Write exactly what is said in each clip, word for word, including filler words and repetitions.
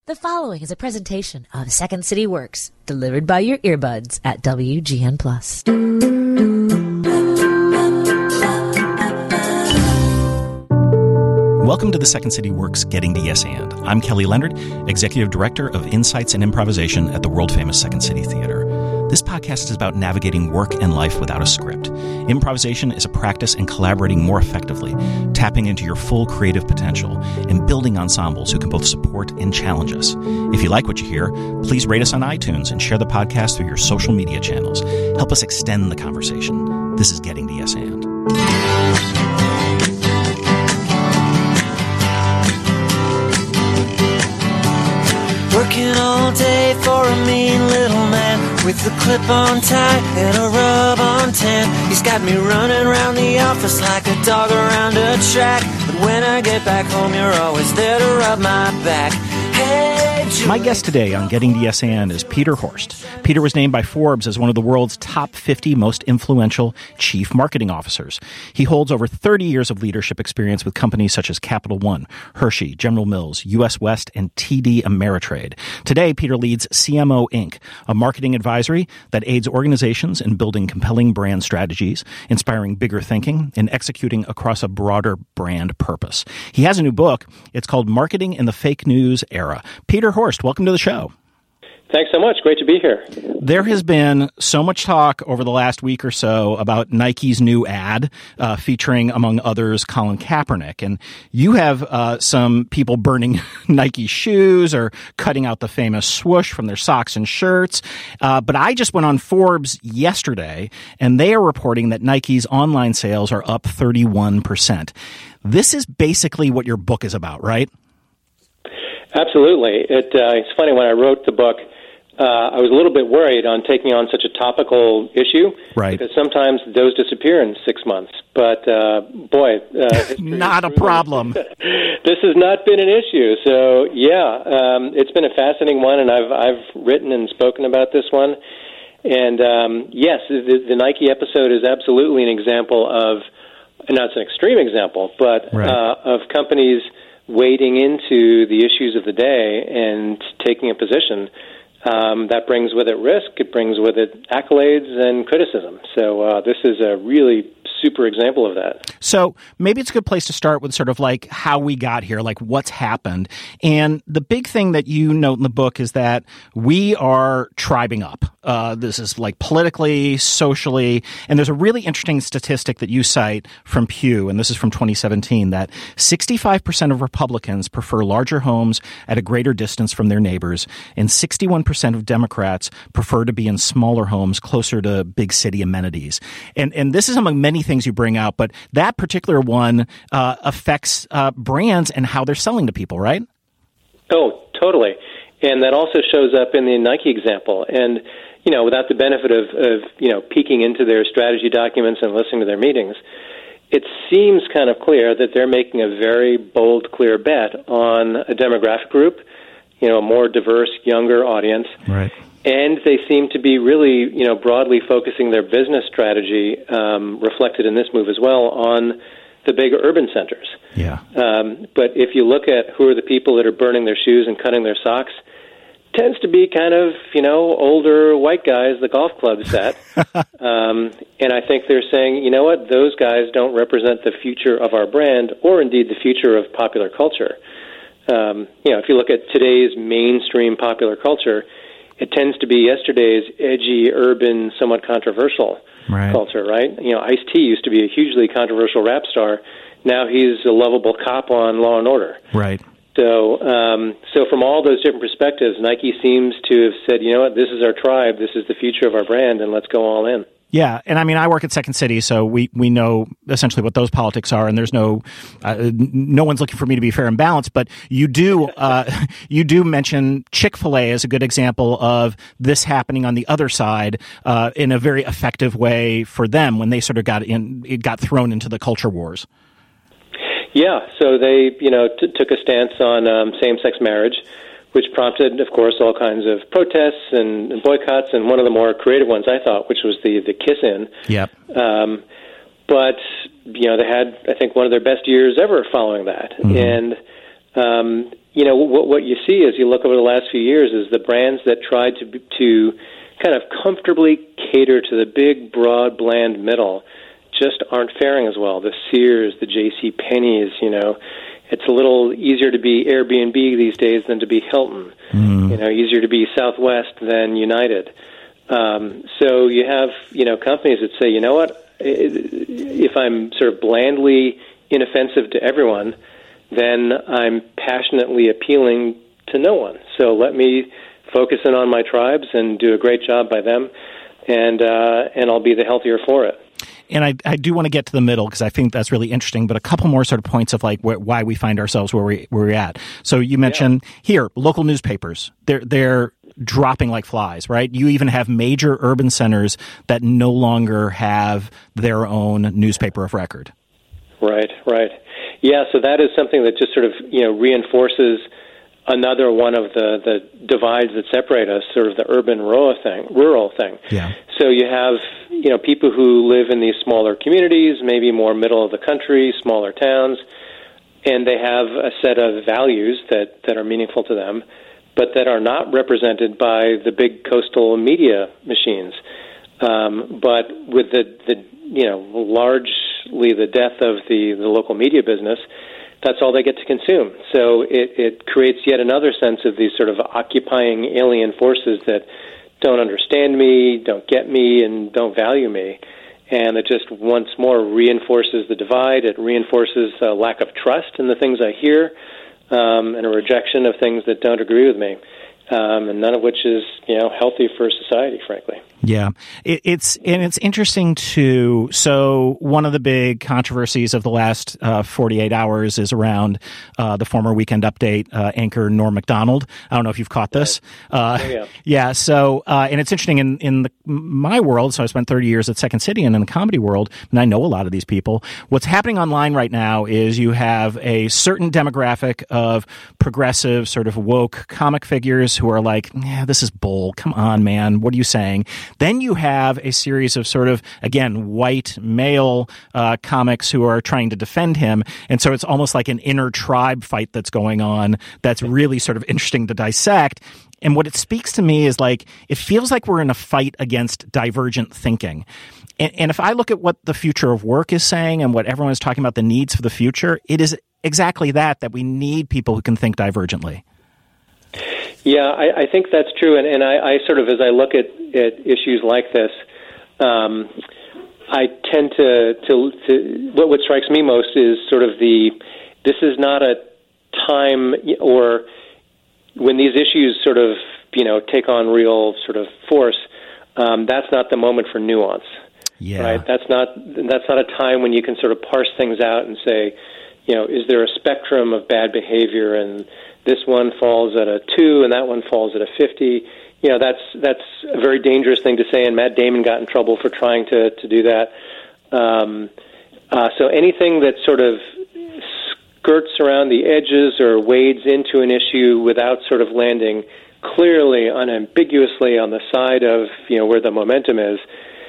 The following is a presentation of Second City Works, delivered by your earbuds at W G N Plus. Welcome to the Second City Works Getting to Yes And. I'm Kelly Leonard, Executive Director of Insights and Improvisation at the world-famous Second City Theater. This podcast is about navigating work and life without a script. Improvisation is a practice in collaborating more effectively, tapping into your full creative potential, and building ensembles who can both support and challenge us. If you like what you hear, please rate us on iTunes and share the podcast through your social media channels. Help us extend the conversation. This is Getting to Yes And. Working all day for a mean little man with a clip-on tie and a rub-on tan. He's got me running around the office like a dog around a track. But when I get back home, you're always there to rub my back. Hey, Julie. My guest today on Getting to Yes And is Peter Horst. Peter was named by Forbes as one of the world's top fifty most influential chief marketing officers. He holds over thirty years of leadership experience with companies such as Capital One, Hershey, General Mills, U S West, and T D Ameritrade. Today, Peter leads C M O Incorporated, a marketing advisory that aids organizations in building compelling brand strategies, inspiring bigger thinking, and executing across a broader brand purpose. He has a new book. It's called Marketing in the Fake News Era. Peter Horst, welcome to the show. Thanks so much. Great to be here. There has been so much talk over the last week or so about Nike's new ad uh, featuring, among others, Colin Kaepernick. And you have uh, some people burning Nike shoes or cutting out the famous swoosh from their socks and shirts. Uh, but I just went on Forbes yesterday, and they are reporting that Nike's online sales are up thirty-one percent. This is basically what your book is about, right? Absolutely. It, uh, it's funny, when I wrote the book, uh, I was a little bit worried on taking on such a topical issue. Right. Because sometimes those disappear in six months. But, uh, boy. Uh, not a problem. This has not been an issue. So, yeah, um, it's been a fascinating one, and I've, I've written and spoken about this one. And, um, yes, the, the Nike episode is absolutely an example of, and that's an extreme example, but right. uh, of companies wading into the issues of the day and taking a position. Um, that brings with it risk. It brings with it accolades and criticism. So uh, this is a really super example of that. So maybe it's a good place to start with sort of like how we got here, like what's happened. And the big thing that you note in the book is that we are tribing up. Uh, this is like politically, socially, and there's a really interesting statistic that you cite from Pew, and this is from twenty seventeen, that sixty-five percent of Republicans prefer larger homes at a greater distance from their neighbors, and sixty-one percent of Democrats prefer to be in smaller homes closer to big city amenities. And and this is among many things you bring out, but that particular one uh, affects uh, brands and how they're selling to people, right? Oh, totally. And that also shows up in the Nike example. And, you know, without the benefit of, of, you know, peeking into their strategy documents and listening to their meetings, it seems kind of clear that they're making a very bold, clear bet on a demographic group, you know, a more diverse, younger audience. Right. And they seem to be really, you know, broadly focusing their business strategy, um, reflected in this move as well, on the big urban centers. Yeah. Um, but if you look at who are the people that are burning their shoes and cutting their socks, tends to be kind of, you know, older white guys the golf club's at. um, and I think they're saying, you know what, those guys don't represent the future of our brand or indeed the future of popular culture. Um, you know, if you look at today's mainstream popular culture, it tends to be yesterday's edgy, urban, somewhat controversial right. culture, right? You know, Ice-T used to be a hugely controversial rap star. Now he's a lovable cop on Law and Order. Right. So, um, so from all those different perspectives, Nike seems to have said, you know what, this is our tribe, this is the future of our brand, and let's go all in. Yeah, and I mean, I work at Second City, so we, we know essentially what those politics are, and there's no uh, no one's looking for me to be fair and balanced. But you do uh, you do mention Chick-fil-A as a good example of this happening on the other side uh, in a very effective way for them when they sort of got in it got thrown into the culture wars. Yeah, so they you know t- took a stance on um, same-sex marriage, which prompted, of course, all kinds of protests and, and boycotts, and one of the more creative ones, I thought, which was the, the kiss-in. Yep. Um, but, you know, they had, I think, one of their best years ever following that. Mm-hmm. And, um, you know, what, what you see as you look over the last few years is the brands that tried to to kind of comfortably cater to the big, broad, bland middle just aren't faring as well. The Sears, the J C Penney's, you know, it's a little easier to be Airbnb these days than to be Hilton. Mm. You know, easier to be Southwest than United. Um, so you have, you know, companies that say, you know what, if I'm sort of blandly inoffensive to everyone, then I'm passionately appealing to no one. So let me focus in on my tribes and do a great job by them, and uh, and I'll be the healthier for it. And I, I do want to get to the middle because I think that's really interesting, but a couple more sort of points of like wh- why we find ourselves where, we, where we're at. So you mentioned yeah. here, local newspapers, they're, they're dropping like flies, right? You even have major urban centers that no longer have their own newspaper of record. Right, right. Yeah, so that is something that just sort of, you know, reinforces another one of the, the divides that separate us, sort of the urban-rural thing. Rural thing. Yeah. So you have, you know, people who live in these smaller communities, maybe more middle of the country, smaller towns, and they have a set of values that, that are meaningful to them, but that are not represented by the big coastal media machines. Um, but with the, the, you know, largely the death of the, the local media business, that's all they get to consume. So it, it creates yet another sense of these sort of occupying alien forces that don't understand me, don't get me, and don't value me. And it just once more reinforces the divide. It reinforces a lack of trust in the things I hear, um, and a rejection of things that don't agree with me. Um, and none of which is, you know, healthy for society, frankly. Yeah, it, it's and it's interesting too. So one of the big controversies of the last uh, forty-eight hours is around uh, the former Weekend Update uh, anchor Norm Macdonald. I don't know if you've caught this. Uh, oh, yeah. yeah. So uh, and it's interesting in in the, my world. So I spent thirty years at Second City and in the comedy world, and I know a lot of these people. What's happening online right now is you have a certain demographic of progressive, sort of woke comic figures who are like, yeah, this is bull. Come on, man. What are you saying? Then you have a series of sort of, again, white male uh, comics who are trying to defend him. And so it's almost like an inner tribe fight that's going on that's really sort of interesting to dissect. And what it speaks to me is like, it feels like we're in a fight against divergent thinking. And, and if I look at what the future of work is saying and what everyone is talking about the needs for the future, it is exactly that, that we need people who can think divergently. Yeah, I, I think that's true, and, and I, I sort of, as I look at, at issues like this, um, I tend to, to, to what, what strikes me most is sort of the, this is not a time, or when these issues sort of, you know, take on real sort of force, um, that's not the moment for nuance. Yeah. Right? That's not, that's not a time when you can sort of parse things out and say, you know, is there a spectrum of bad behavior, and this one falls at a two and that one falls at a fifty. You know, that's that's a very dangerous thing to say, and Matt Damon got in trouble for trying to, to do that. Um, uh, so anything that sort of skirts around the edges or wades into an issue without sort of landing clearly, unambiguously on the side of, you know, where the momentum is,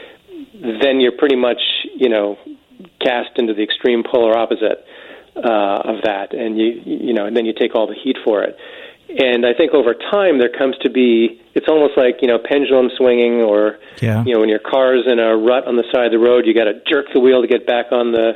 then you're pretty much, you know, cast into the extreme polar opposite Uh, of that, and you you know, and then you take all the heat for it. And I think over time there comes to be, it's almost like, you know, pendulum swinging, or yeah. you know, when your car's in a rut on the side of the road, you got to jerk the wheel to get back on the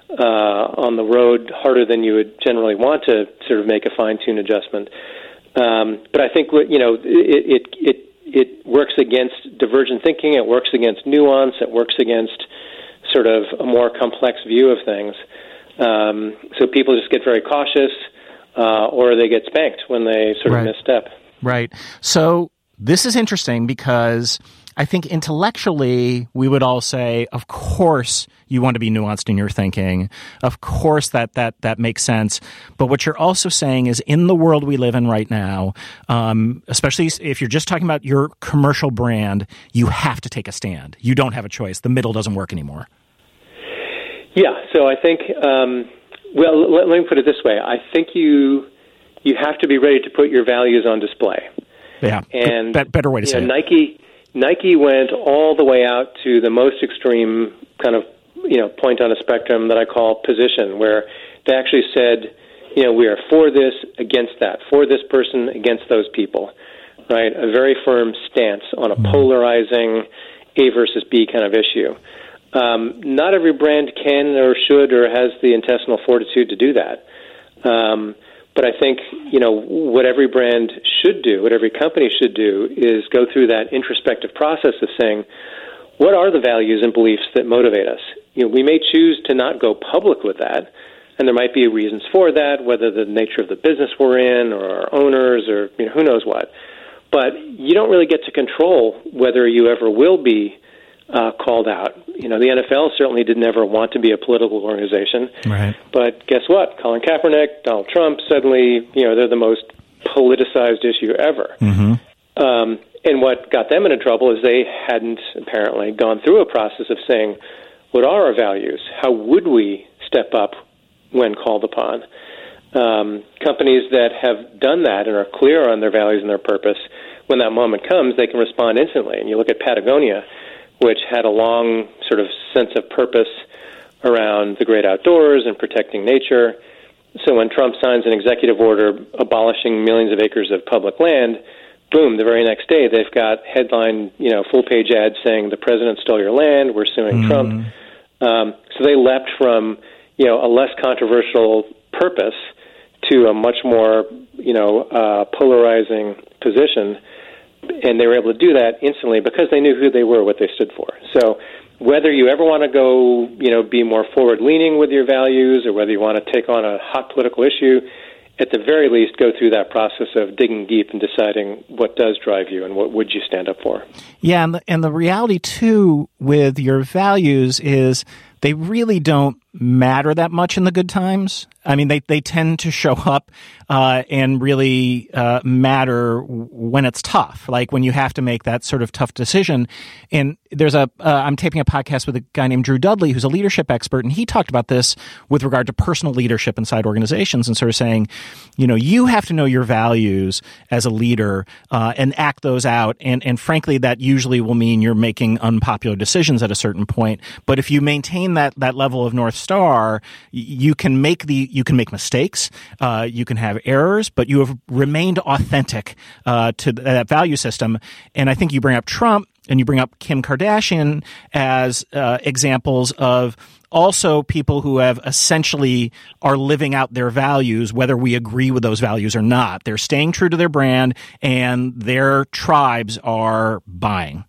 uh, on the road harder than you would generally want to sort of make a fine-tune adjustment. Um, but I think, you know, it it it it works against divergent thinking. It works against nuance. It works against sort of a more complex view of things. Um, so people just get very cautious, uh, or they get spanked when they sort right. of misstep. Right. So this is interesting because I think intellectually we would all say, of course you want to be nuanced in your thinking. Of course that that that makes sense. But what you're also saying is, in the world we live in right now, um, especially if you're just talking about your commercial brand, you have to take a stand. You don't have a choice. The middle doesn't work anymore. Yeah, so I think, um, well, let, let me put it this way. I think you you have to be ready to put your values on display. Yeah, and Be- better way to say know, it. Nike, Nike went all the way out to the most extreme kind of, you know, point on a spectrum that I call position, where they actually said, you know, we are for this, against that, for this person, against those people, right? A very firm stance on a polarizing A versus B kind of issue. Um, not every brand can or should or has the intestinal fortitude to do that. Um, but I think, you know, what every brand should do, what every company should do, is go through that introspective process of saying, what are the values and beliefs that motivate us? You know, we may choose to not go public with that, and there might be reasons for that, whether the nature of the business we're in or our owners or, you know, who knows what. But you don't really get to control whether you ever will be uh, called out. You know, the N F L certainly didn't ever want to be a political organization. Right. But guess what? Colin Kaepernick, Donald Trump, suddenly, you know, they're the most politicized issue ever. Mm-hmm. Um, and what got them into trouble is they hadn't apparently gone through a process of saying, what are our values? How would we step up when called upon? Um, companies that have done that and are clear on their values and their purpose, when that moment comes, they can respond instantly. And you look at Patagonia, which had a long sort of sense of purpose around the great outdoors and protecting nature. So when Trump signs an executive order abolishing millions of acres of public land, boom, the very next day they've got headline, you know, full-page ads saying the president stole your land, we're suing mm. Trump. Um, so they leapt from, you know, a less controversial purpose to a much more, you know, uh, polarizing position, and they were able to do that instantly because they knew who they were, what they stood for. So whether you ever want to go, you know, be more forward-leaning with your values, or whether you want to take on a hot political issue, at the very least, go through that process of digging deep and deciding what does drive you and what would you stand up for. Yeah, and the, and the reality, too, with your values is they really don't matter that much in the good times. I mean, they, they tend to show up uh, and really uh, matter when it's tough, like when you have to make that sort of tough decision. And there's a, uh, I'm taping a podcast with a guy named Drew Dudley, who's a leadership expert, and he talked about this with regard to personal leadership inside organizations and sort of saying, you know, you have to know your values as a leader uh, and act those out. And, and frankly, that usually will mean you're making unpopular decisions at a certain point. But if you maintain that, that level of North Star, you can make the, you can make mistakes, uh, you can have errors, but you have remained authentic uh, to that value system. And I think you bring up Trump and you bring up Kim Kardashian as uh, examples of also people who have essentially are living out their values, whether we agree with those values or not. They're staying true to their brand, and their tribes are buying.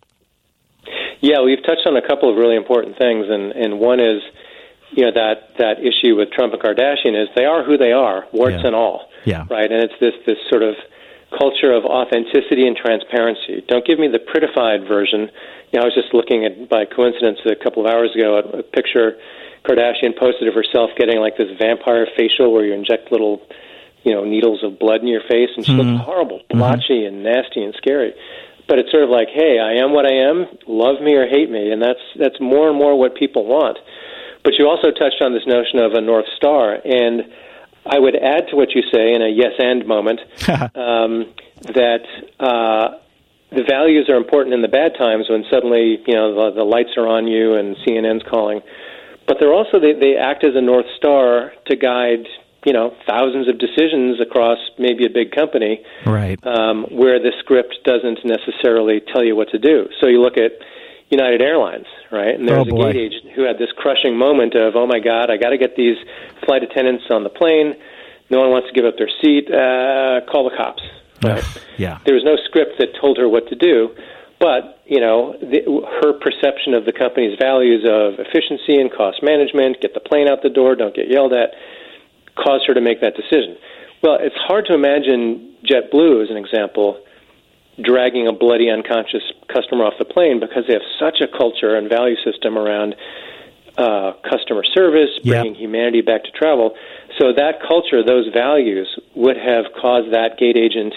Yeah, we've touched on a couple of really important things, and, and one is, you know, that, that issue with Trump and Kardashian is they are who they are, warts yeah. and all. Yeah. Right? And it's this, this sort of culture of authenticity and transparency. Don't give me the prettified version. You know, I was just looking at, by coincidence, a couple of hours ago, at a picture Kardashian posted of herself getting like this vampire facial where you inject little, you know, needles of blood in your face, and she mm-hmm. looked horrible, blotchy mm-hmm. and nasty and scary. But it's sort of like, hey, I am what I am, love me or hate me, and that's that's more and more what people want. But you also touched on this notion of a North Star, and I would add to what you say in a yes-and moment um, that uh, the values are important in the bad times when suddenly, you know, the, the lights are on you and C N N's calling. But they're also, they, they act as a North Star to guide, you know, thousands of decisions across maybe a big company, right? Um, where the script doesn't necessarily tell you what to do. So you look at United Airlines, right? And there's oh, a gate agent who had this crushing moment of, oh my God, I got to get these flight attendants on the plane. No one wants to give up their seat. Uh, call the cops. Right? Yeah. There was no script that told her what to do, but you know, the, her perception of the company's values of efficiency and cost management, get the plane out the door, don't get yelled at, caused her to make that decision. Well, it's hard to imagine JetBlue, as an example, dragging a bloody, unconscious customer off the plane because they have such a culture and value system around uh, customer service, bringing yep. humanity back to travel. So that culture, those values, would have caused that gate agent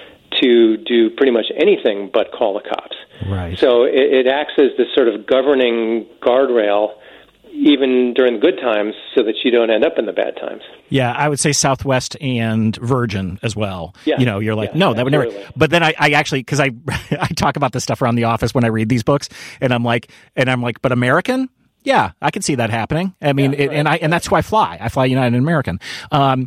to do pretty much anything but call the cops. Right. So it, it acts as this sort of governing guardrail even during the good times so that you don't end up in the bad times. Yeah, I would say Southwest and Virgin as well. Yeah. You know, you're like, yeah, no, that absolutely. would never. But then I, I actually, because I, I talk about this stuff around the office when I read these books, and I'm like, and I'm like, but American? Yeah, I can see that happening. I mean, yeah, it, right, and I and that's who I fly. I fly United and American. Um,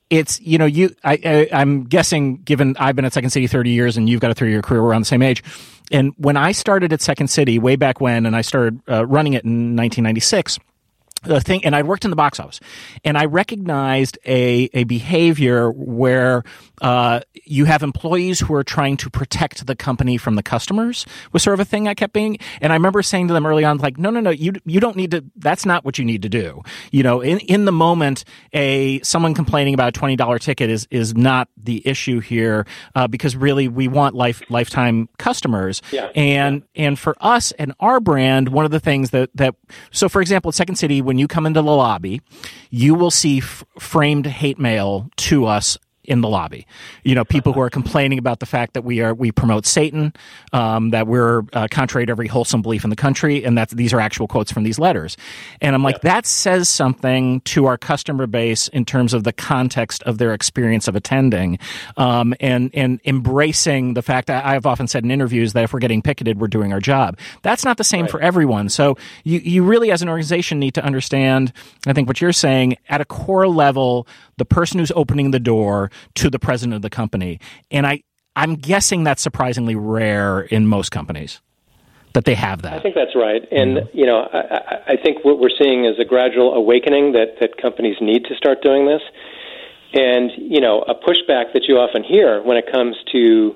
it's, you know, you, I, I, I'm guessing, given I've been at Second City thirty years and you've got a thirty-year career, we're around the same age. And when I started at Second City way back when, and I started uh, running it in nineteen ninety-six, the thing, and I worked in the box office, and I recognized a, a behavior where uh, you have employees who are trying to protect the company from the customers was sort of a thing I kept being. And I remember saying to them early on, like, no, no, no, you you don't need to. That's not what you need to do. You know, in in the moment, a someone complaining about a twenty dollars ticket is is not the issue here, uh, because really we want life lifetime customers. Yeah. And yeah. and for us and our brand, one of the things that that so for example, at Second City, when you come into the lobby, you will see f- framed hate mail to us in the lobby. You know, people who are complaining about the fact that we are we promote Satan, um, that we're uh, contrary to every wholesome belief in the country, and that these are actual quotes from these letters. And I'm like, yeah. that says something to our customer base in terms of the context of their experience of attending, um, and and embracing the fact that I've often said in interviews that if we're getting picketed, we're doing our job. That's not the same right. for everyone. So you you really, as an organization, need to understand, I think what you're saying, at a core level, the person who's opening the door to the president of the company. And I, I'm guessing that's surprisingly rare in most companies, that they have that. I think that's right. And, mm-hmm. you know, I, I think what we're seeing is a gradual awakening that, that companies need to start doing this. And, you know, a pushback that you often hear when it comes to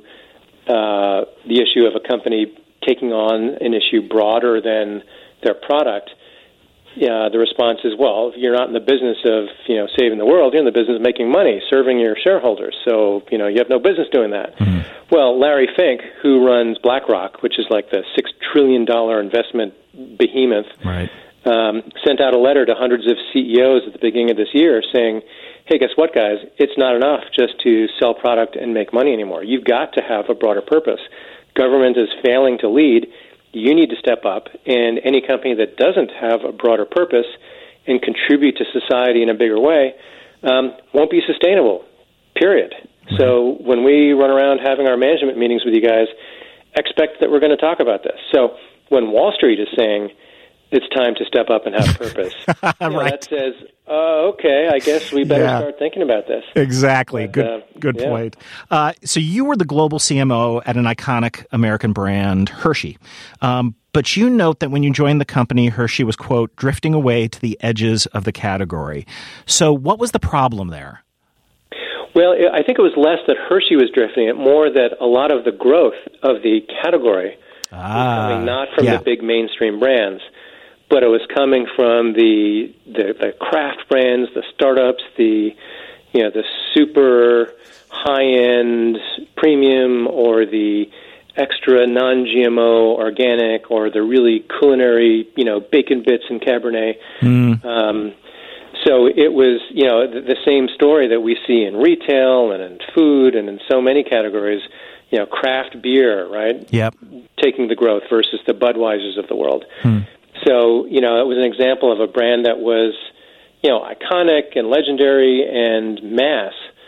uh, the issue of a company taking on an issue broader than their product, Yeah, the response is, well, you're not in the business of, you know, saving the world. You're in the business of making money, serving your shareholders. So, you know, you have no business doing that. Mm-hmm. Well, Larry Fink, who runs BlackRock, which is like the six trillion dollars investment behemoth, right. um, sent out a letter to hundreds of C E Os at the beginning of this year saying, hey, guess what, guys? It's not enough just to sell product and make money anymore. You've got to have a broader purpose. Government is failing to lead. You need to step up, and any company that doesn't have a broader purpose and contribute to society in a bigger way um, won't be sustainable, period. Right. So when we run around having our management meetings with you guys, expect that we're going to talk about this. So when Wall Street is saying it's time to step up and have purpose, you know, right. that says, oh, okay, I guess we better yeah. start thinking about this. Exactly. But, good uh, good yeah. point. Uh, so you were the global C M O at an iconic American brand, Hershey. Um, but you note that when you joined the company, Hershey was, quote, drifting away to the edges of the category. So what was the problem there? Well, I think it was less that Hershey was drifting, it more that a lot of the growth of the category ah, was coming not from yeah. the big mainstream brands, but it was coming from the, the the craft brands, the startups, the you know the super high-end premium, or the extra non-G M O organic, or the really culinary, you know, bacon bits and Cabernet. Mm. Um, so it was, you know, the, the same story that we see in retail and in food and in so many categories. You know, craft beer, right? Yep. Taking the growth versus the Budweisers of the world. Mm. So, you know, it was an example of a brand that was, you know, iconic and legendary and mass,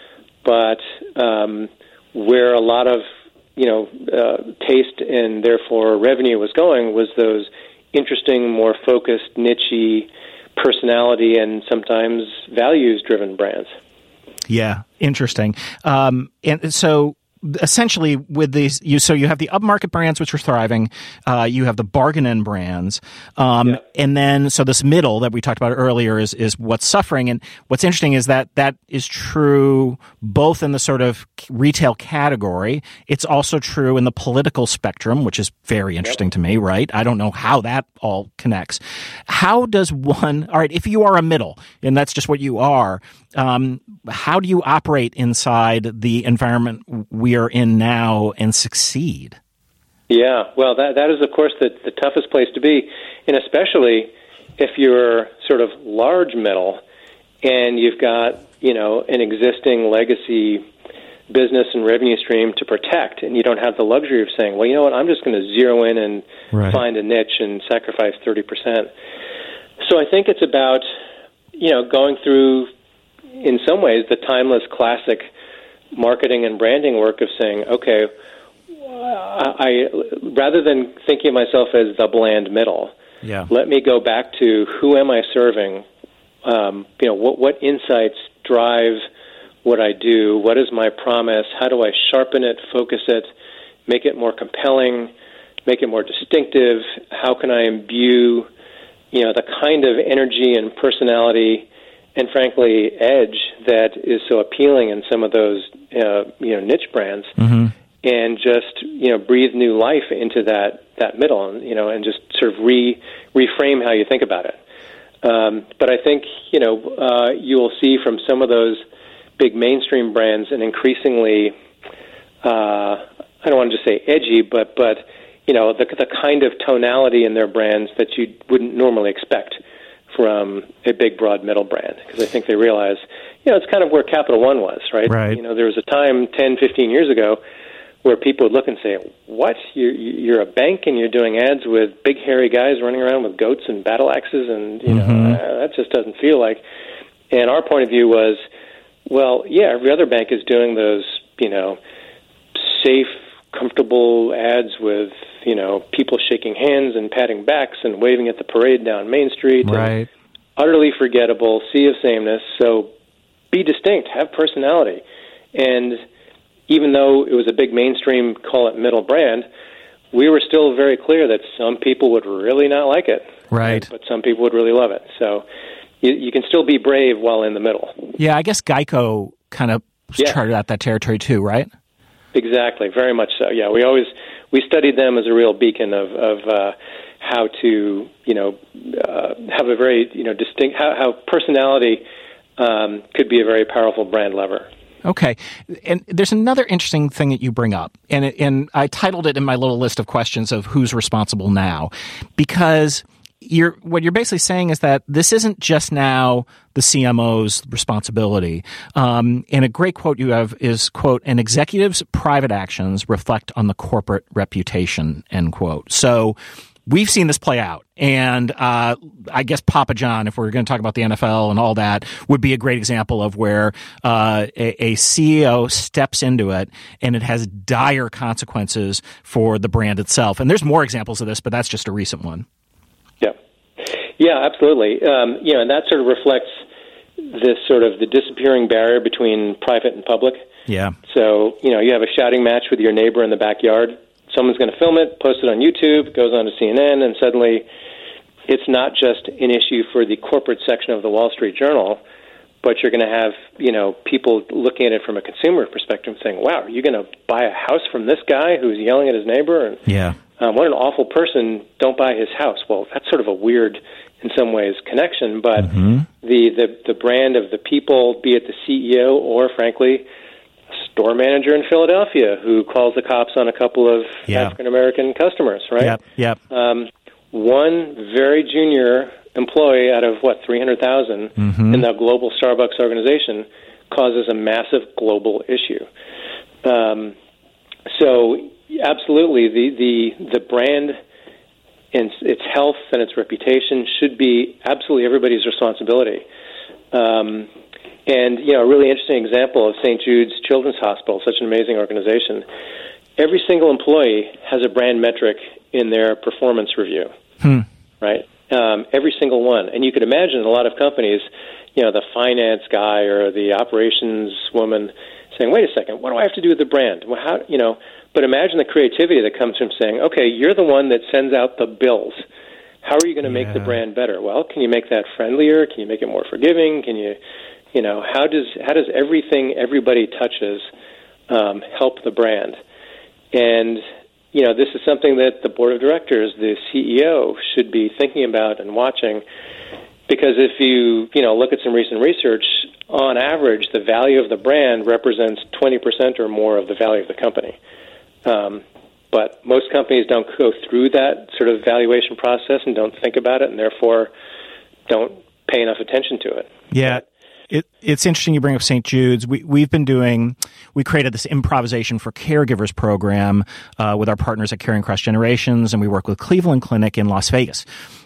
but um, where a lot of, you know, uh, taste and therefore revenue was going was those interesting, more focused, niche-y personality and sometimes values-driven brands. Yeah, interesting. Um, and so essentially with these, you so you have the upmarket brands which are thriving, uh, you have the bargain end brands, um, yeah. and then so this middle that we talked about earlier is is what's suffering. And what's interesting is that that is true both in the sort of retail category. It's also true in the political spectrum, which is very interesting yep. to me. Right? I don't know how that all connects. How does one? All right, if you are a middle, and that's just what you are. Um, how do you operate inside the environment we are in now and succeed? Yeah, well, that that is, of course, the, the toughest place to be, and especially if you're sort of large middle and you've got, you know, an existing legacy business and revenue stream to protect, and you don't have the luxury of saying, well, you know what, I'm just going to zero in and right. find a niche and sacrifice thirty percent. So I think it's about, you know, going through, in some ways, the timeless classic marketing and branding work of saying, okay, I, I rather than thinking of myself as the bland middle, yeah. let me go back to who am I serving? Um, you know, what what insights drive what I do? What is my promise? How do I sharpen it, focus it, make it more compelling, make it more distinctive? How can I imbue, you know, the kind of energy and personality and, frankly, edge that is so appealing in some of those, uh, you know, niche brands, mm-hmm. and just, you know, breathe new life into that, that middle, and, you know, and just sort of re reframe how you think about it. Um, but I think, you know, uh, you will see from some of those big mainstream brands an increasingly, uh, I don't want to just say edgy, but, but you know, the, the kind of tonality in their brands that you wouldn't normally expect from a big, broad middle brand. Because I think they realize, you know, it's kind of where Capital One was, right? Right. You know, there was a time ten, fifteen years ago where people would look and say, what? You're, you're a bank and you're doing ads with big, hairy guys running around with goats and battle axes, and, you mm-hmm. know, uh, that just doesn't feel like... And our point of view was, well, yeah, every other bank is doing those, you know, safe, comfortable ads with, you know, people shaking hands and patting backs and waving at the parade down Main Street. Right. Utterly forgettable, sea of sameness. So be distinct, have personality. And even though it was a big mainstream, call it middle brand, we were still very clear that some people would really not like it. Right. But some people would really love it. So you, you can still be brave while in the middle. Yeah, I guess Geico kind of yeah. charted out that territory too, right? Exactly, very much so. Yeah, we always we studied them as a real beacon of of uh, how to you know uh, have a very you know distinct how, how personality um, could be a very powerful brand lever. Okay, and there's another interesting thing that you bring up, and it, and I titled it in my little list of questions of who's responsible now, because you're what you're basically saying is that this isn't just now the C M O's responsibility. Um, and a great quote you have is, quote, an executive's private actions reflect on the corporate reputation, end quote. So we've seen this play out. And uh, I guess Papa John, if we're going to talk about the N F L and all that, would be a great example of where uh, a, a C E O steps into it and it has dire consequences for the brand itself. And there's more examples of this, but that's just a recent one. Yeah, yeah, absolutely. Um, you know, and that sort of reflects this sort of the disappearing barrier between private and public. Yeah. So, you know, you have a shouting match with your neighbor in the backyard. Someone's going to film it, post it on YouTube, goes on to C N N, and suddenly it's not just an issue for the corporate section of the Wall Street Journal, but you're going to have, you know, people looking at it from a consumer perspective saying, wow, are you going to buy a house from this guy who's yelling at his neighbor? And yeah. Um, what an awful person, don't buy his house. Well, that's sort of a weird, in some ways, connection, but mm-hmm. the, the, the brand of the people, be it the C E O or, frankly, a store manager in Philadelphia who calls the cops on a couple of yeah. African-American customers, right? Yep, yep. Um, one very junior employee out of, what, three hundred thousand mm-hmm. in the global Starbucks organization causes a massive global issue. Um, so... Absolutely, the, the the brand and its health and its reputation should be absolutely everybody's responsibility. Um, and you know, a really interesting example of Saint Jude's Children's Hospital, such an amazing organization. Every single employee has a brand metric in their performance review, hmm. right? Um, every single one, and you could imagine in a lot of companies, you know, the finance guy or the operations woman saying, "Wait a second, what do I have to do with the brand? Well, how you know?" But imagine the creativity that comes from saying, okay, you're the one that sends out the bills. How are you going to make yeah. the brand better? Well, can you make that friendlier? Can you make it more forgiving? Can you, you know, how does how does everything everybody touches um, help the brand? And, you know, this is something that the board of directors, the C E O, should be thinking about and watching. Because if you, you know, look at some recent research, on average, the value of the brand represents twenty percent or more of the value of the company. Um, but most companies don't go through that sort of valuation process and don't think about it, and therefore don't pay enough attention to it. Yeah. It, it's interesting you bring up Saint Jude's. We, we've been doing, we created this Improvisation for Caregivers program uh, with our partners at Caring Across Generations, and we work with Cleveland Clinic in Las Vegas.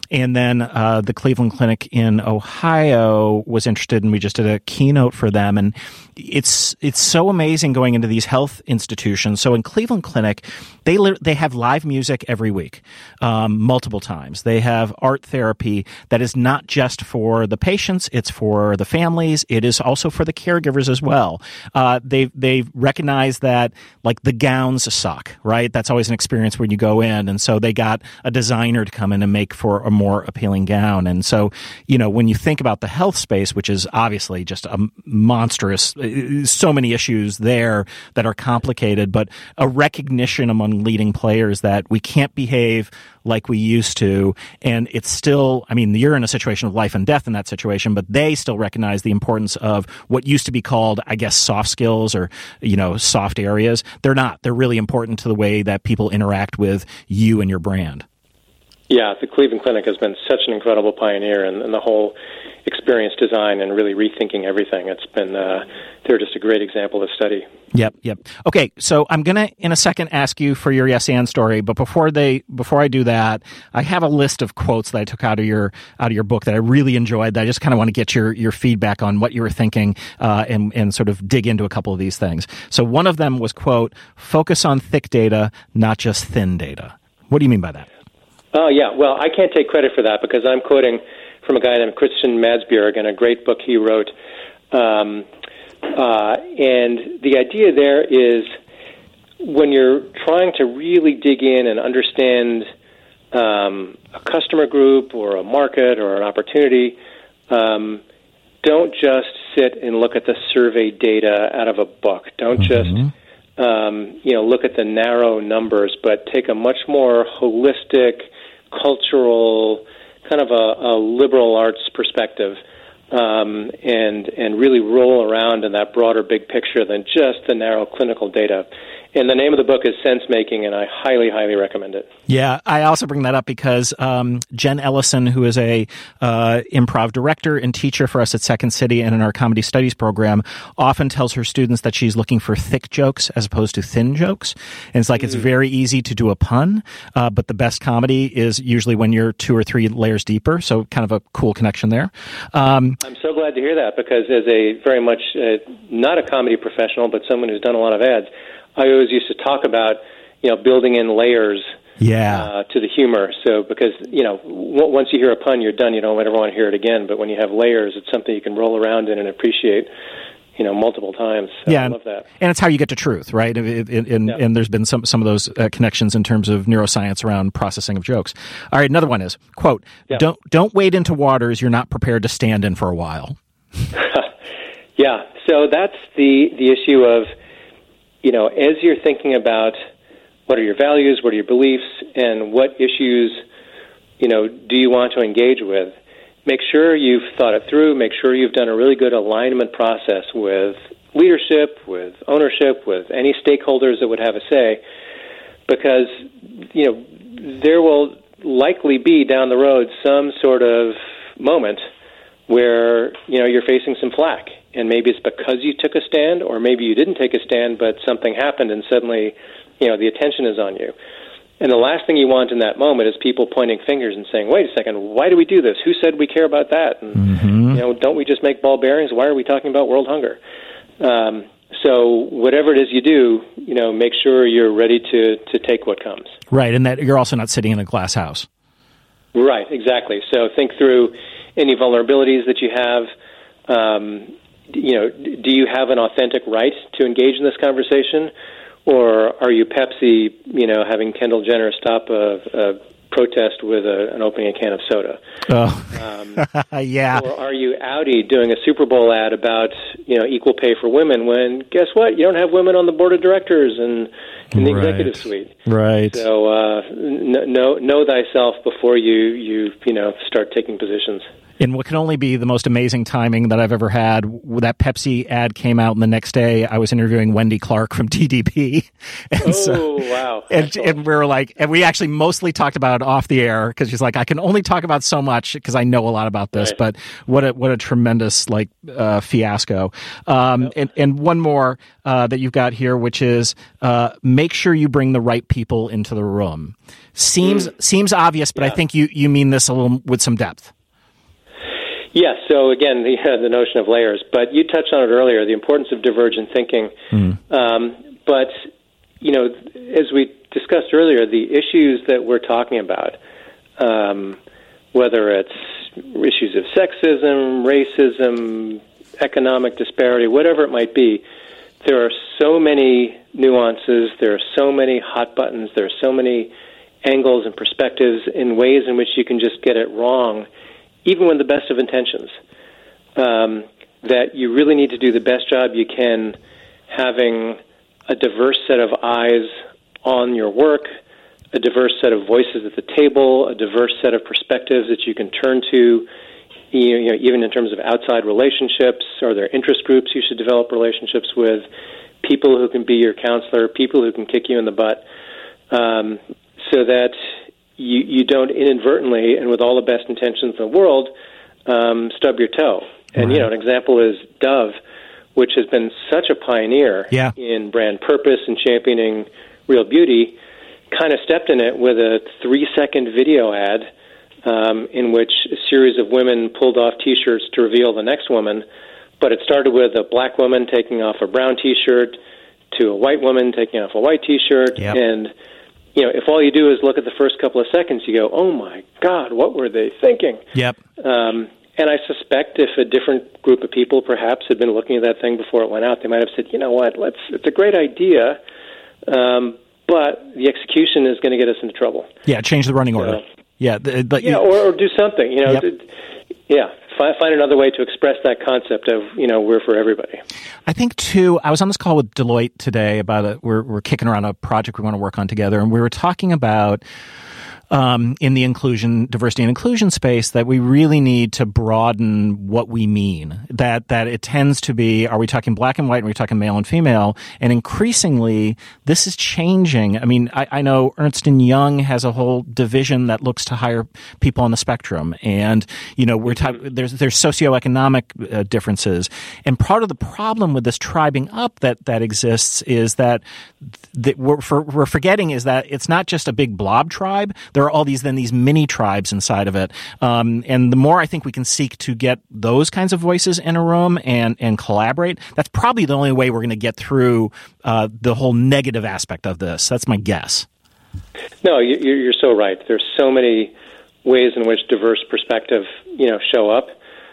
And then uh, the Cleveland Clinic in Ohio was interested, and we just did a keynote for them. And it's it's so amazing going into these health institutions. So in Cleveland Clinic, they li- they have live music every week, um, multiple times. They have art therapy that is not just for the patients; it's for the families. It is also for the caregivers as well. Uh, they they recognize that like the gowns suck, right? That's always an experience when you go in, and so they got a designer to come in and make for a more appealing gown. And so, you know, when you think about the health space, which is obviously just a monstrous, so many issues there that are complicated, but a recognition among leading players that we can't behave like we used to. And it's still, I mean, you're in a situation of life and death in that situation, but they still recognize the importance of what used to be called, I guess, soft skills or, you know, soft areas. They're not. They're really important to the way that people interact with you and your brand. Yeah, the Cleveland Clinic has been such an incredible pioneer in, in the whole experience design and really rethinking everything. It's been, uh, they're just a great example to study. Yep, yep. Okay, so I'm going to, in a second, ask you for your yes and story, but before they, before I do that, I have a list of quotes that I took out of your, out of your book that I really enjoyed, that I just kind of want to get your, your feedback on what you were thinking, uh, and, and sort of dig into a couple of these things. So one of them was, quote, "Focus on thick data, not just thin data." What do you mean by that? Oh, yeah. Well, I can't take credit for that because I'm quoting from a guy named Christian Madsbjerg in a great book he wrote. Um, uh, and the idea there is when you're trying to really dig in and understand um, a customer group or a market or an opportunity, um, don't just sit and look at the survey data out of a book. Don't mm-hmm. just um, you know, look at the narrow numbers, but take a much more holistic, cultural, kind of a, a liberal arts perspective, um, and and really roll around in that broader big picture than just the narrow clinical data. And the name of the book is Sense Making, and I highly, highly recommend it. Yeah, I also bring that up because um, Jen Ellison, who is a uh, improv director and teacher for us at Second City and in our comedy studies program, often tells her students that she's looking for thick jokes as opposed to thin jokes. And it's like mm. it's very easy to do a pun, uh, but the best comedy is usually when you're two or three layers deeper. So kind of a cool connection there. Um, I'm so glad to hear that because as a very much uh, not a comedy professional, but someone who's done a lot of ads, I always used to talk about, you know, building in layers yeah. uh, to the humor. So because, you know, w- once you hear a pun, you're done. You don't ever want to hear it again. But when you have layers, it's something you can roll around in and appreciate, you know, multiple times. So yeah, I love that. And it's how you get to truth, right? And, and, yeah. and there's been some, some of those uh, connections in terms of neuroscience around processing of jokes. All right, another one is, quote, yeah. don't, don't wade into waters you're not prepared to stand in for a while. yeah, so that's the, the issue of, you know, as you're thinking about what are your values, what are your beliefs, and what issues, you know, do you want to engage with, make sure you've thought it through, make sure you've done a really good alignment process with leadership, with ownership, with any stakeholders that would have a say, because, you know, there will likely be down the road some sort of moment where, you know, you're facing some flack. And maybe it's because you took a stand, or maybe you didn't take a stand, but something happened and suddenly, you know, the attention is on you. And the last thing you want in that moment is people pointing fingers and saying, wait a second, why do we do this? Who said we care about that? And, mm-hmm. you know, don't we just make ball bearings? Why are we talking about world hunger? Um, so whatever it is you do, you know, make sure you're ready to, to take what comes. Right, and that you're also not sitting in a glass house. Right, exactly. So think through any vulnerabilities that you have. Um, you know, do you have an authentic right to engage in this conversation? Or are you Pepsi, you know, having Kendall Jenner stop a, a protest with a, an opening a can of soda? Oh, um, yeah. Or are you Audi doing a Super Bowl ad about, you know, equal pay for women when, guess what, you don't have women on the board of directors and in the right. executive suite. Right. So uh, know, know thyself before you, you, you know, start taking positions. In what can only be the most amazing timing that I've ever had, that Pepsi ad came out, and the next day I was interviewing Wendy Clark from T D P. And oh, so, wow. And, and we were like, and we actually mostly talked about it off the air, because she's like, I can only talk about so much because I know a lot about this, right. but what a, what a tremendous, like, uh, fiasco. Um, yep. and, and one more uh, that you've got here, which is uh, make make sure you bring the right people into the room. Seems mm. seems obvious, but yeah. I think you, you mean this a little with some depth. Yes. Yeah, so again, the, uh, the notion of layers, but you touched on it earlier, the importance of divergent thinking. Mm. Um, but, you know, as we discussed earlier, the issues that we're talking about, um, whether it's issues of sexism, racism, economic disparity, whatever it might be, there are so many nuances, there are so many hot buttons, there are so many angles and perspectives in ways in which you can just get it wrong, even with the best of intentions, um, that you really need to do the best job you can having a diverse set of eyes on your work, a diverse set of voices at the table, a diverse set of perspectives that you can turn to, you know, even in terms of outside relationships. Are there interest groups you should develop relationships with, people who can be your counselor, people who can kick you in the butt, um, so that You, you don't inadvertently, and with all the best intentions in the world, um, stub your toe. And, right. you know, an example is Dove, which has been such a pioneer yeah. in brand purpose and championing real beauty, kind of stepped in it with a three-second video ad um, in which a series of women pulled off T-shirts to reveal the next woman. But it started with a black woman taking off a brown T-shirt to a white woman taking off a white T-shirt, yep. and you know, if all you do is look at the first couple of seconds, you go, oh, my God, what were they thinking? Yep. Um, and I suspect if a different group of people perhaps had been looking at that thing before it went out, they might have said, you know what, let's. It's a great idea, um, but the execution is going to get us into trouble. Yeah, change the running order. Uh, yeah, the, the, yeah, or, or do something. You know, yep. to, yeah. Find another way to express that concept of, you know, we're for everybody. I think, too, I was on this call with Deloitte today about it. We're, we're kicking around a project we want to work on together, and we were talking about um, in the inclusion, diversity and inclusion space that we really need to broaden what we mean. That that it tends to be, are we talking black and white, or are we talking male and female? And increasingly, this is changing. I mean, I, I know Ernst and Young has a whole division that looks to hire people on the spectrum. And, you know, we're ta- there's there's socioeconomic uh, differences. And part of the problem with this tribing up that, that exists is that, that we're, for, we're forgetting is that it's not just a big blob tribe. There are all these then these mini tribes inside of it, um, and the more I think we can seek to get those kinds of voices in a room and and collaborate, that's probably the only way we're going to get through uh, the whole negative aspect of this. That's my guess. No, you're so right. There's so many ways in which diverse perspective, you know, show up.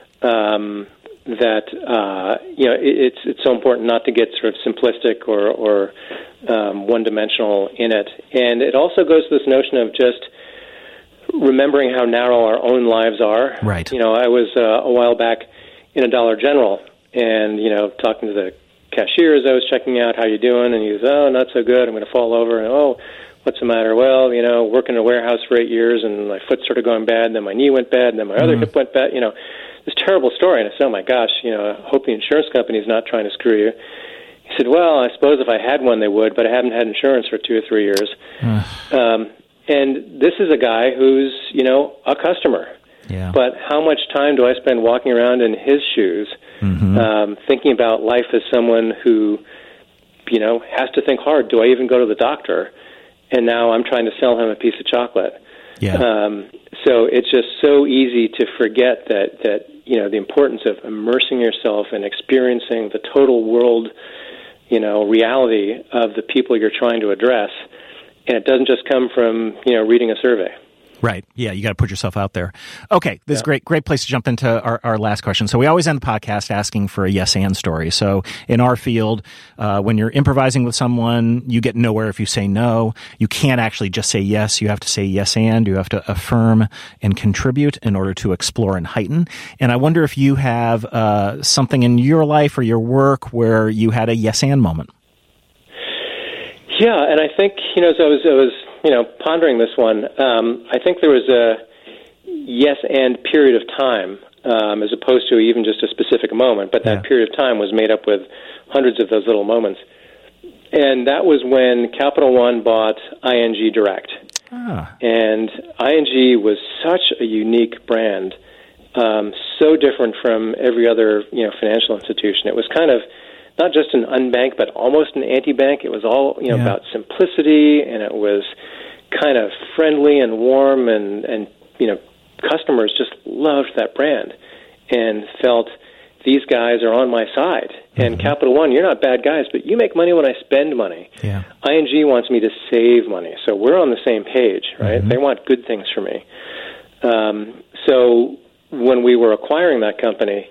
Um, that uh, you know, it's it's so important not to get sort of simplistic or or um, one-dimensional in it, and it also goes to this notion of just remembering how narrow our own lives are. Right. You know, I was uh, a while back in a Dollar General, and you know, talking to the cashier as I was checking out, how you doing? And he was, oh, not so good. I'm going to fall over. And oh, what's the matter? Well, you know, working in a warehouse for eight years, and my foot started going bad. And then my knee went bad, and then my mm-hmm. other hip went bad. You know, this terrible story. And I said, oh my gosh, you know, I hope the insurance company is not trying to screw you. He said, well, I suppose if I had one, they would, but I haven't had insurance for two or three years. um, and this is a guy who's, you know, a customer. Yeah. But how much time do I spend walking around in his shoes, mm-hmm. um, thinking about life as someone who, you know, has to think hard. Do I even go to the doctor? And now I'm trying to sell him a piece of chocolate. Yeah. Um, so it's just so easy to forget that, that, you know, the importance of immersing yourself and experiencing the total world, you know, reality of the people you're trying to address. And it doesn't just come from, you know, reading a survey. Right. Yeah, you got to put yourself out there. Okay, this yeah. is a great, great place to jump into our, our last question. So we always end the podcast asking for a yes-and story. So in our field, uh, when you're improvising with someone, you get nowhere if you say no. You can't actually just say yes. You have to say yes-and. You have to affirm and contribute in order to explore and heighten. And I wonder if you have uh, something in your life or your work where you had a yes-and moment. Yeah, and I think, you know, as I was, I was you know, pondering this one, um, I think there was a yes and period of time um, as opposed to even just a specific moment, but that yeah. period of time was made up with hundreds of those little moments. And that was when Capital One bought I N G Direct. Ah. And I N G was such a unique brand, um, so different from every other, you know, financial institution. It was kind of not just an unbank, but almost an anti-bank. It was all, you know, yeah. about simplicity, and it was kind of friendly and warm, and, and, you know, customers just loved that brand and felt these guys are on my side. Mm-hmm. And Capital One, you're not bad guys, but you make money when I spend money. Yeah. I N G wants me to save money. So we're on the same page, right? Mm-hmm. They want good things for me. Um, so when we were acquiring that company,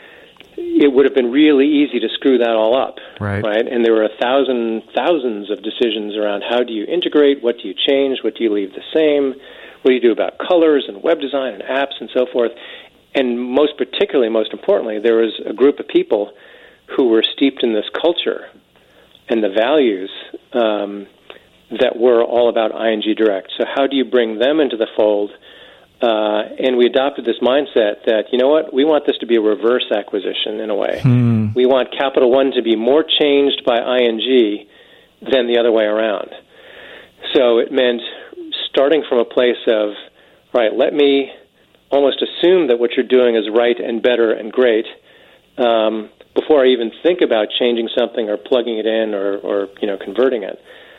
it would have been really easy to screw that all up, right? right? And there were a thousand, thousands of decisions around how do you integrate, what do you change, what do you leave the same, what do you do about colors and web design and apps and so forth. And most particularly, most importantly, there was a group of people who were steeped in this culture and the values um, that were all about I N G Direct. So how do you bring them into the fold? Uh, and we adopted this mindset that, you know what, we want this to be a reverse acquisition in a way. Hmm. We want Capital One to be more changed by I N G than the other way around. So it meant starting from a place of, right, let me almost assume that what you're doing is right and better and great um, before I even think about changing something or plugging it in or, or you know, converting it.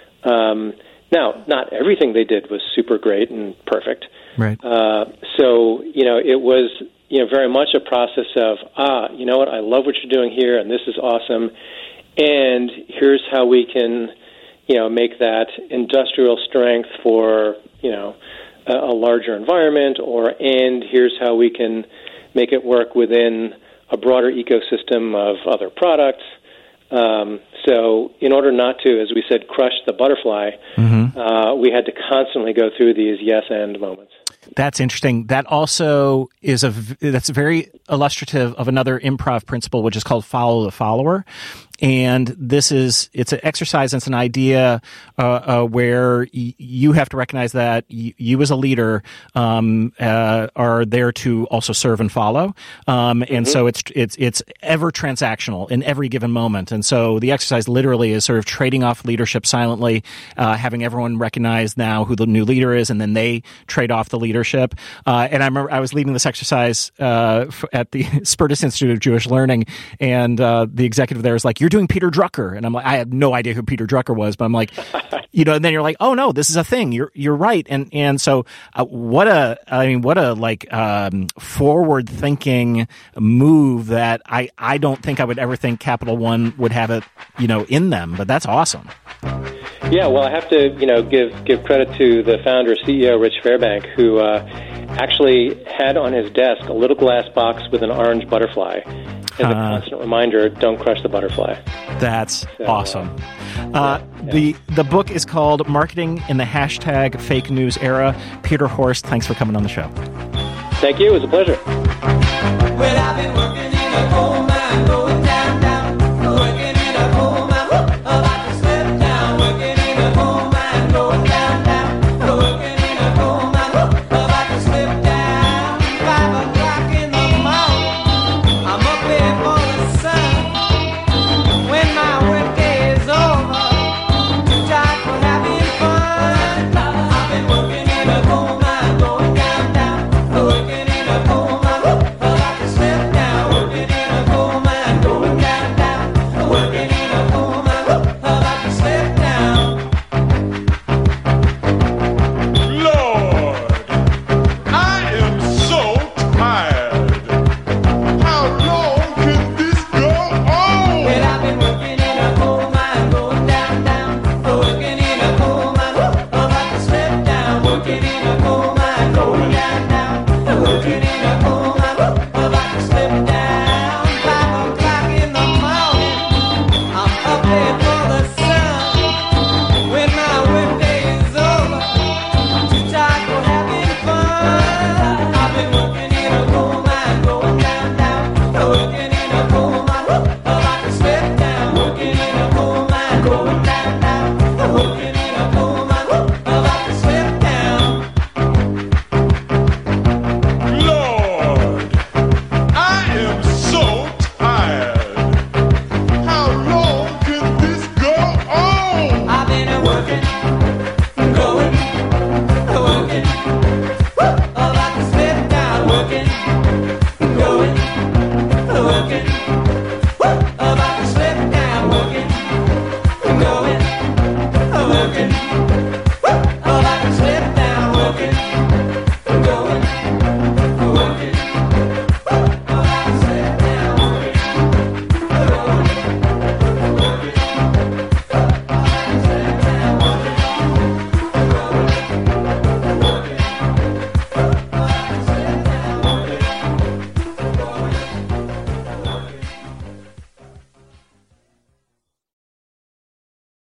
Um, now, not everything they did was super great and perfect. Right. Uh, so, you know, it was, you know, very much a process of, ah, you know what, I love what you're doing here, and this is awesome, and here's how we can, you know, make that industrial strength for, you know, a, a larger environment, or, and here's how we can make it work within a broader ecosystem of other products. Um, so in order not to, as we said, crush the butterfly, mm-hmm. uh, we had to constantly go through these yes-and moments. That's interesting. That also is a that's very illustrative of another improv principle, which is called follow the follower. And this is it's an exercise. It's an idea uh, uh, where y- you have to recognize that y- you as a leader um, uh, are there to also serve and follow. Um, and mm-hmm. so it's it's it's ever transactional in every given moment. And so the exercise literally is sort of trading off leadership silently, uh, having everyone recognize now who the new leader is, and then they trade off the leadership. Uh, and I remember I was leading this exercise uh, at the Spertus Institute of Jewish Learning, and uh, the executive there was like, "You're doing Peter Drucker," and I'm like, I had no idea who Peter Drucker was, but I'm like, you know, and then you're like, oh no, this is a thing. You're you're right, and and so uh, what a I mean, what a like um, forward thinking move that I I don't think I would ever think Capital One would have it, you know, in them, but that's awesome. Yeah, well, I have to, you know, give give credit to the founder, C E O, Rich Fairbank, who uh, actually had on his desk a little glass box with an orange butterfly as a uh, constant reminder, don't crush the butterfly. That's so, awesome. Uh, uh, yeah. The the book is called Marketing in the Hashtag Fake News Era. Peter Horst, thanks for coming on the show. Thank you. It was a pleasure. Well, I've been working in a coal mine.